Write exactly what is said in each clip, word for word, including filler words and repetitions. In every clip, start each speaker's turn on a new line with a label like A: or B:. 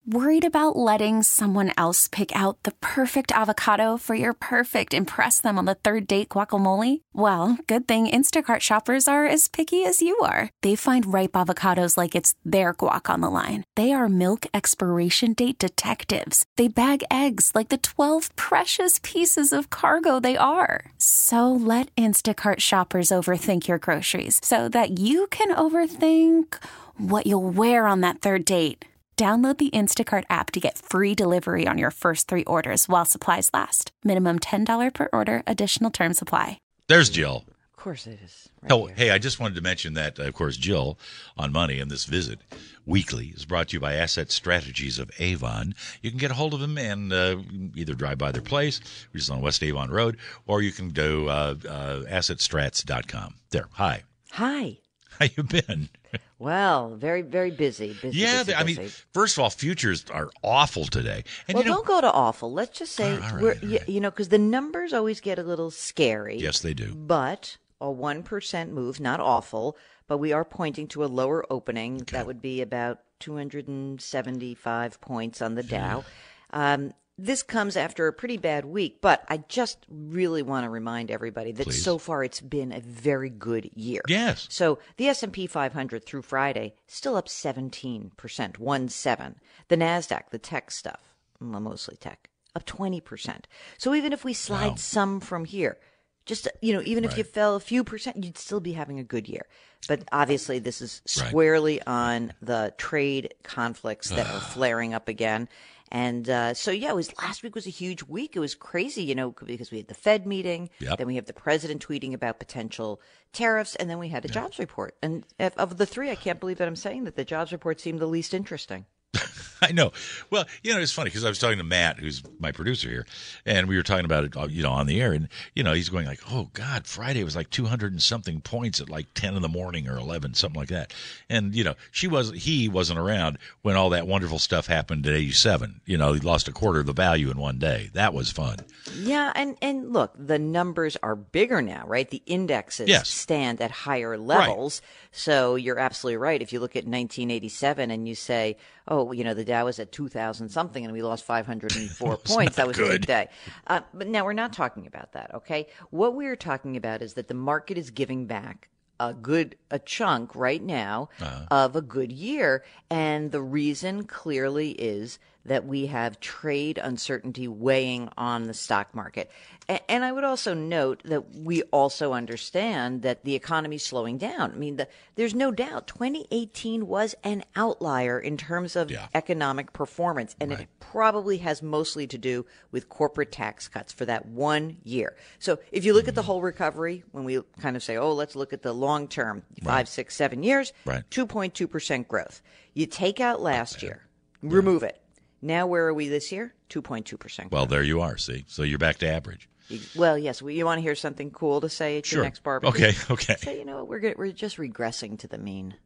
A: Worried about letting someone else pick out the perfect avocado for your perfect impress them on the third date guacamole? Well, good thing Instacart shoppers are as picky as you are. They find ripe avocados like it's their guac on the line. They are milk expiration date detectives. They bag eggs like the twelve precious pieces of cargo they are. So let Instacart shoppers overthink your groceries so that you can overthink what you'll wear on that third date. Download the Instacart app to get free delivery on your first three orders while supplies last. Minimum ten dollars per order. Additional terms apply.
B: There's Jill.
C: Of course it is. Right
B: oh,
C: here.
B: Hey, I just wanted to mention that, uh, of course, Jill on Money and this visit weekly is brought to you by Asset Strategies of Avon. You can get a hold of them and uh, either drive by their place, which is on West Avon Road, or you can do uh, uh, asset strats dot com. There. Hi.
C: Hi.
B: How you been?
C: Well, very, very busy. busy
B: yeah,
C: busy,
B: I
C: busy.
B: mean, first of all, futures are awful today. And
C: well,
B: you know,
C: don't go to awful. Let's just say,
B: All right,
C: we're,
B: all
C: you,
B: right.
C: you know, because the numbers always get a little scary.
B: Yes, they do.
C: But a one percent move, not awful, but we are pointing to a lower opening.
B: Okay.
C: That would be about two hundred seventy-five points on the Dow. Um, this comes after a pretty bad week, but I just really want to remind everybody that
B: Please.
C: so far it's been a very good year.
B: Yes.
C: So the S and P five hundred through Friday still up seventeen percent, one seven. The NASDAQ, the tech stuff, well, mostly tech, up twenty percent. So even if we slide
B: Wow.
C: some from here, just, you know, even if
B: Right.
C: you fell a few percent, you'd still be having a good year. But obviously this is
B: Right.
C: squarely on the trade conflicts that are flaring up again. And uh, so, yeah, it was last week was a huge week. It was crazy, you know, because we had the Fed meeting.
B: Yep.
C: Then we have the president tweeting about potential tariffs. And then we had a jobs report. And if, of the three, I can't believe that I'm saying that the jobs report seemed the least interesting.
B: I know. Well, you know, it's funny because I was talking to Matt, who's my producer here, and we were talking about it, you know, on the air, and you know, he's going like, "Oh God, Friday was like two hundred and something points at like ten in the morning or eleven, something like that." And you know, she was, he wasn't around when all that wonderful stuff happened at eighty-seven. You know, he lost a quarter of the value in one day. That was fun.
C: Yeah, and, and look, the numbers are bigger now, right? The indexes
B: Yes.
C: stand at higher levels. So you're absolutely right. If you look at nineteen eighty-seven and you say, oh, you know, the Dow was at two thousand something and we lost five hundred four points, that was a
B: good.
C: big day. Uh, but now we're not talking about that, okay? What we're talking about is that the market is giving back a good a chunk right now
B: Uh-huh.
C: of a good year, and the reason clearly is that we have trade uncertainty weighing on the stock market. A- And I would also note that we also understand that the economy is slowing down. I mean, the, there's no doubt twenty eighteen was an outlier in terms of
B: Yeah.
C: economic performance, and
B: Right.
C: it probably has mostly to do with corporate tax cuts for that one year. So if you look at the whole recovery, when we kind of say, oh, let's look at the long term, five, six, seven years,
B: Right.
C: two point two percent growth. You take out last year, remove it. Now, where are we this year? two point two percent.
B: Well, there you are. See, so you're back to average.
C: Well, yes. Well, you want to hear something cool to say at
B: Sure.
C: your next barbecue?
B: Okay. Okay.
C: So, you know what? We're, good. We're just regressing to the mean.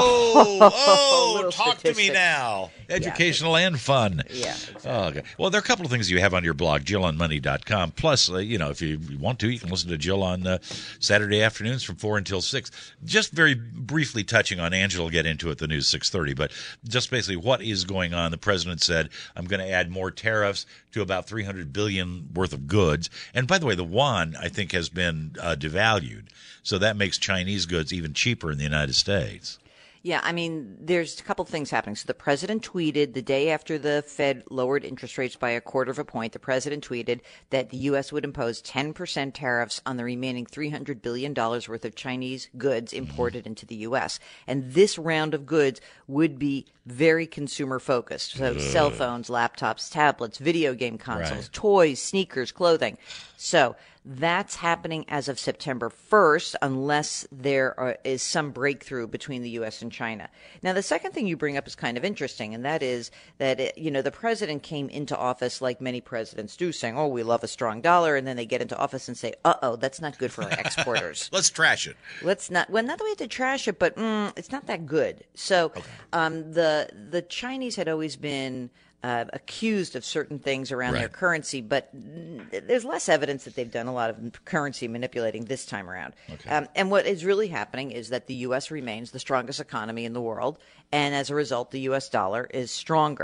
B: Oh, oh,
C: Little
B: talk to me
C: statistics.
B: now. Educational and fun.
C: Yeah, exactly.
B: Oh, okay. Well, there are a couple of things you have on your blog, jill on money dot com. Plus, uh, you know, if you want to, you can listen to Jill on uh, Saturday afternoons from four until six. Just very briefly touching on Angela, will get into it, the news six thirty, but just basically what is going on. The president said, I'm going to add more tariffs to about three hundred billion dollars worth of goods. And by the way, the yuan, I think, has been uh, devalued. So that makes Chinese goods even cheaper in the United States.
C: Yeah, I mean, there's a couple things happening. So the president tweeted the day after the Fed lowered interest rates by a quarter of a point, the president tweeted that the U S would impose ten percent tariffs on the remaining three hundred billion dollars worth of Chinese goods imported into the U S. And this round of goods would be very consumer focused. So cell phones, laptops, tablets, video game consoles,
B: Right.
C: toys, sneakers, clothing. So that's happening as of September first, unless there are, is some breakthrough between the U S and China. Now, the second thing you bring up is kind of interesting, and that is that, it, you know, the president came into office like many presidents do, saying, oh, we love a strong dollar, and then they get into office and say, uh-oh, that's not good for our exporters.
B: Let's trash it.
C: Let's not. Well, not that we have to trash it, but mm, it's not that good. So, um, the the Chinese had always been uh, accused of certain things around their
B: Right.
C: currency, but mm, there's less evidence that they've done a lot of currency manipulating this time around.
B: Okay.
C: Um, and what is really happening is that the U S remains the strongest economy in the world, and as a result, the U S dollar is stronger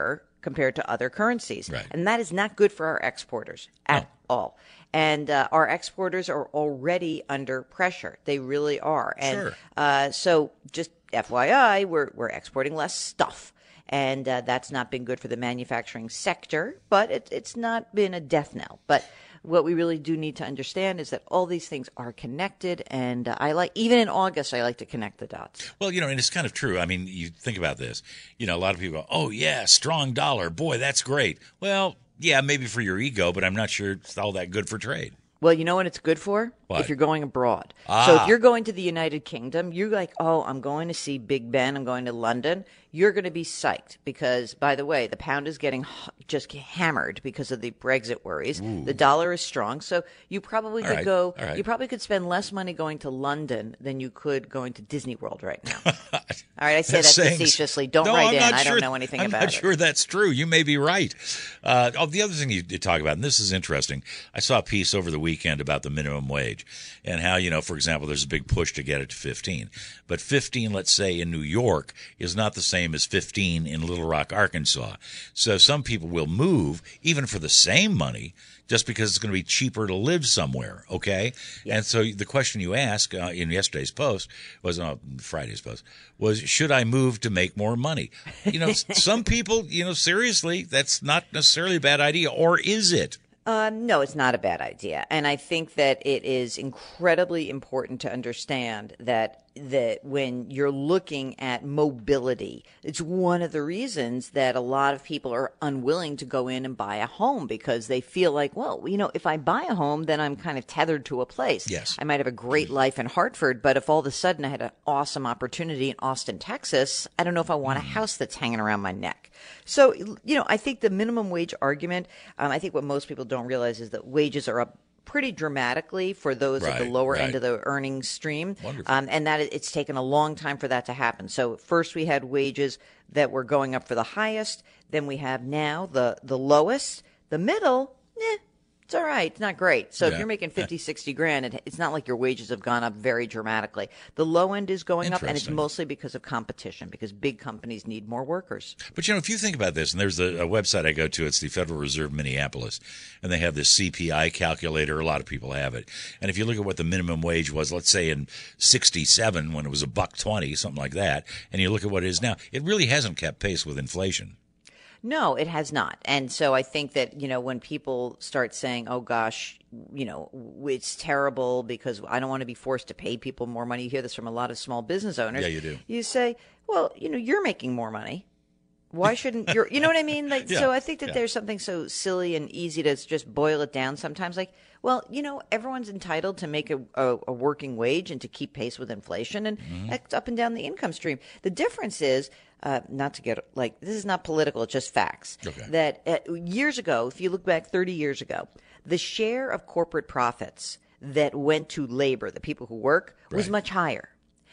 C: compared to other currencies.
B: Right.
C: And that is not good for our exporters at
B: No.
C: all. And uh, our exporters are already under pressure. They really are. And
B: Sure.
C: uh, so just F Y I, we're, we're exporting less stuff. And uh, that's not been good for the manufacturing sector, but it, it's not been a death knell. But what we really do need to understand is that all these things are connected. And uh, I like, even in August, I like to connect the dots.
B: Well, you know, and it's kind of true. I mean, you think about this. You know, a lot of people go, oh, yeah, strong dollar. Boy, that's great. Well, yeah, maybe for your ego, but I'm not sure it's all that good for trade.
C: Well, you know what it's good for?
B: What?
C: If you're going abroad.
B: Ah.
C: So if you're going to the United Kingdom, you're like, oh, I'm going to see Big Ben. I'm going to London. You're going to be psyched because, by the way, the pound is getting h- just hammered because of the Brexit worries.
B: Ooh.
C: The dollar is strong. So you probably
B: All
C: could
B: right.
C: go,
B: All right.
C: you probably could spend less money going to London than you could going to Disney World right now. All right, I say that
B: Saying-
C: facetiously. Don't
B: no,
C: write
B: I'm
C: in.
B: not
C: I
B: sure,
C: don't know anything
B: I'm
C: about
B: not
C: it.
B: sure that's true. You may be right. Uh, oh, the other thing you, you talk about, and this is interesting, I saw a piece over the weekend about the minimum wage and how, you know, for example, there's a big push to get it to fifteen. But fifteen, let's say, in New York is not the same as fifteen in Little Rock, Arkansas. So some people will move, even for the same money, just because it's going to be cheaper to live somewhere, okay?
C: Yeah.
B: And so the question you asked uh, in yesterday's post was, uh, Friday's post, was, should I move to make more money? You know, some people, you know, seriously, that's not necessarily a bad idea, or is it?
C: Uh, no, it's not a bad idea. And I think that it is incredibly important to understand that that when you're looking at mobility, it's one of the reasons that a lot of people are unwilling to go in and buy a home because they feel like, well, you know, if I buy a home, then I'm kind of tethered to a place.
B: Yes.
C: I might have a great life in Hartford, but if all of a sudden I had an awesome opportunity in Austin, Texas, I don't know if I want a house that's hanging around my neck. So, you know, I think the minimum wage argument, um, I think what most people don't realize is that wages are up pretty dramatically for those at the
B: Right,
C: lower
B: right.
C: end of the earnings stream.
B: Wonderful.
C: Um, and that it's taken a long time for that to happen. So first we had wages that were going up for the highest. Then we have now the, the lowest. The middle, eh, it's all right. It's not great. So
B: Yeah.
C: if you're making fifty, sixty grand, it, it's not like your wages have gone up very dramatically. The low end is going up, and it's
B: Interesting.
C: mostly because of competition, because big companies need more workers.
B: But, you know, if you think about this, and there's a, a website I go to, it's the Federal Reserve Minneapolis, and they have this C P I calculator. A lot of people have it. And if you look at what the minimum wage was, let's say in sixty-seven when it was a buck twenty, something like that, and you look at what it is now, it really hasn't kept pace with inflation.
C: No, it has not. And so I think that, you know, when people start saying, oh, gosh, you know, it's terrible because I don't want to be forced to pay people more money. You hear this from a lot of small business owners.
B: Yeah, you do.
C: You say, well, you know, you're making more money. Why shouldn't you? You know what I mean? Like,
B: Yeah,
C: so I think that
B: yeah.
C: there's something so silly and easy to just boil it down sometimes. Like, well, you know, everyone's entitled to make a, a, a working wage and to keep pace with inflation, and
B: Mm-hmm.
C: that's up and down the income stream. The difference is, uh, not to get like this is not political; it's just facts.
B: Okay.
C: That uh, years ago, if you look back thirty years ago, the share of corporate profits that went to labor, the people who work, was
B: Right.
C: much higher.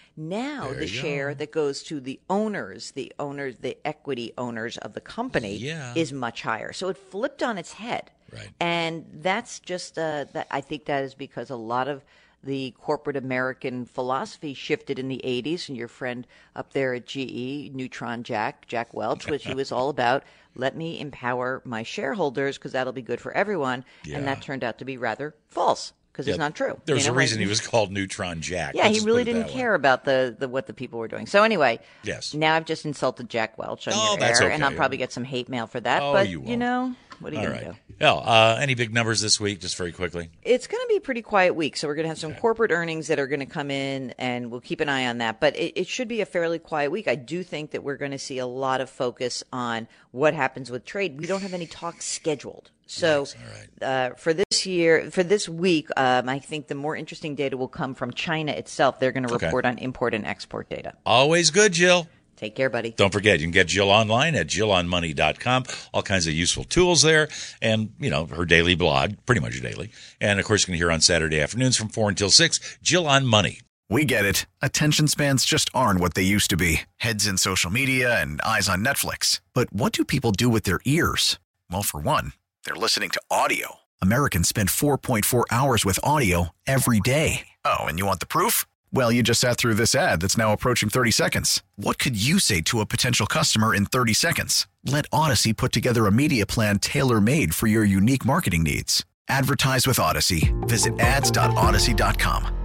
C: Now
B: There
C: the
B: you
C: share
B: go.
C: that goes to the owners, the owners, the equity owners of the company
B: Yeah.
C: is much higher. So it flipped on its head.
B: Right.
C: And that's just uh, that. I think that is because a lot of the corporate American philosophy shifted in the eighties. And your friend up there at G E, Neutron Jack, Jack Welch, which he was all about, let me empower my shareholders because that'll be good for everyone.
B: Yeah.
C: And that turned out to be rather false because
B: Yeah,
C: it's not true.
B: There's
C: You
B: a
C: know,
B: reason
C: like-
B: he was called Neutron Jack.
C: yeah,
B: Let's
C: he
B: just
C: really
B: put it
C: didn't
B: that way.
C: care about the, the what the people were doing. So anyway,
B: Yes.
C: now I've just insulted Jack Welch on
B: Oh,
C: your
B: that's
C: air,
B: okay.
C: and I'll probably get some hate mail for that.
B: Oh,
C: but
B: you
C: you,
B: won't.
C: know, what are you
B: All
C: going
B: right.
C: to do?
B: Well, uh, any big numbers this week, just very quickly?
C: It's going to be a pretty quiet week, so we're going to have some corporate earnings that are going to come in, and we'll keep an eye on that. But it, it should be a fairly quiet week. I do think that we're going to see a lot of focus on what happens with trade. We don't have any talks scheduled. So
B: Nice. All right.
C: uh, for this year, for this week, um, I think the more interesting data will come from China itself. They're going to
B: Okay.
C: report on import and export data.
B: Always good, Jill.
C: Take care, buddy.
B: Don't forget, you can get Jill online at jill on money dot com. All kinds of useful tools there. And, you know, her daily blog, pretty much daily. And, of course, you can hear on Saturday afternoons from four until six, Jill on Money.
D: We get it. Attention spans just aren't what they used to be. Heads in social media and eyes on Netflix. But what do people do with their ears? Well, for one, they're listening to audio. Americans spend four point four hours with audio every day. Oh, and you want the proof? Well, you just sat through this ad that's now approaching thirty seconds. What could you say to a potential customer in thirty seconds? Let Odyssey put together a media plan tailor-made for your unique marketing needs. Advertise with Odyssey. Visit ads dot odyssey dot com.